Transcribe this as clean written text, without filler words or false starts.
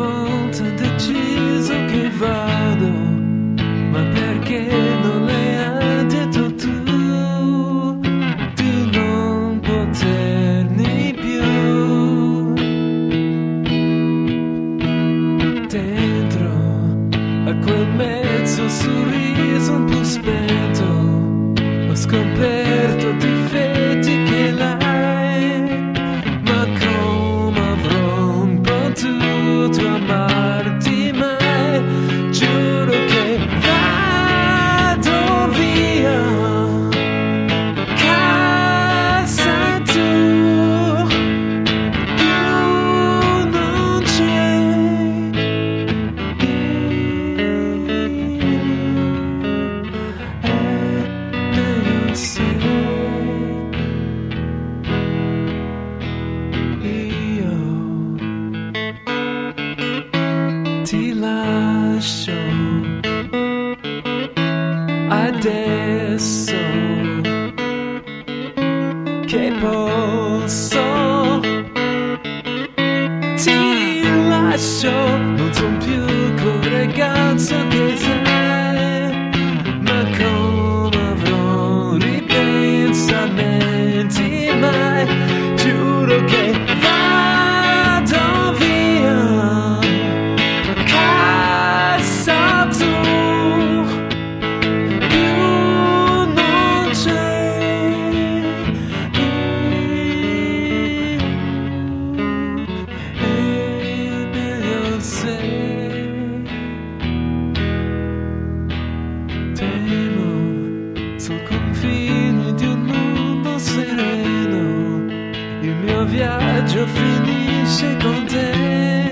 volta ho deciso che vado, ma perché non l'hai detto tu di non potermi più. Dentro a quel mezzo sorriso un po' spento ho scoperto difetti che l'hai, ma come avrò potuto amarti mai? Giuro che vado via, casa tu, più non c'è. Io sei, io ti lascio adesso che posso, ti lascio, non son più quel ragazzo che sei, ma come avrò ripensamenti mai? Giuro che vado via, casa tu, più non c'è, meglio sei. Temo sul confine di un mondo sereno, il mio viaggio finisce con te.